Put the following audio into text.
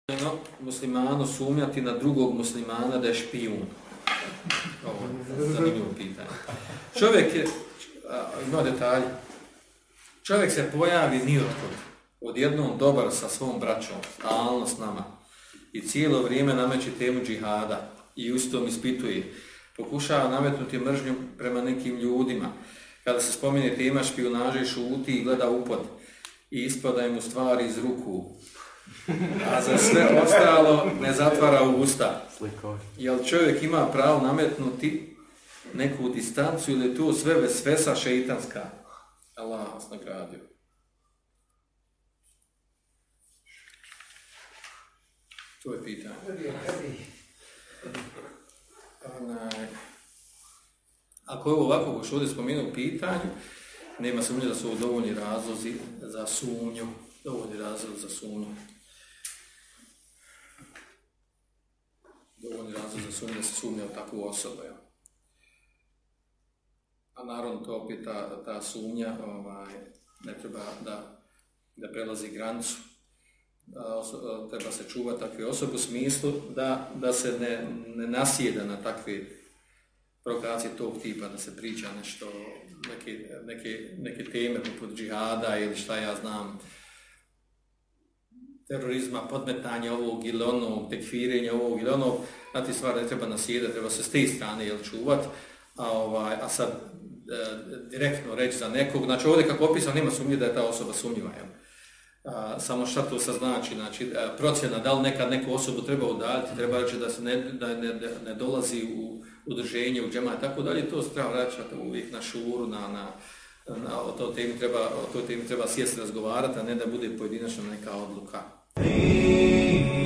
muslimanu sumnjati na drugog muslimana da je špijun? Ovo je zanimljivo pitanje. Čovjek je, ima detalje, čovjek se pojavi nijotkud, odjednom dobar sa svom braćom, stalno s nama i cijelo vrijeme nameće temu džihada i ustom ispituje, pokušava nametnuti mržnju prema nekim ljudima. Kada se spomene tema špijunaže, šuti i gleda upod i ispadaju mu stvari iz ruku, a za sve ostalo ne zatvara usta. Jel čovjek ima pravo nametnuti neku distancu ili je to sve vesvesa šeitanska? Allah vas nagradio. To je pitanje. Ako je ovo ovako ko što ovdje spomenuo u pitanju, nema sumnje da su ovo dovoljni razlozi za sumnju. Dovoljni razlozi za sumnju. Dovoljni razlog za sumnju da se sumnja u takvu osobu. Ja. A naravno to opet ta sumnja ne treba da prelazi granicu. Treba se čuvati takve osobe u smislu da se ne nasjeda na takve provokacije tog tipa, da se priča nešto, neke teme poput džihada ili šta ja znam, terorizma, podmetanja ovog ili onog, tekfirenja ovog ili onog, na ti stvari ne treba nasjedati, treba se s te strane čuvati, a sad direktno reći za nekog, znači ovdje kako opisano nema sumnje da je ta osoba sumnjiva. Samo šta to sad znači procjena da li nekad neku osobu treba udaljiti, treba reći da se ne dolazi u udruženje, u džemat, tako dalje, to se treba vraćati uvijek na šuru, o toj temi treba sjesti razgovarati, a ne da bude pojedinačna neka odluka.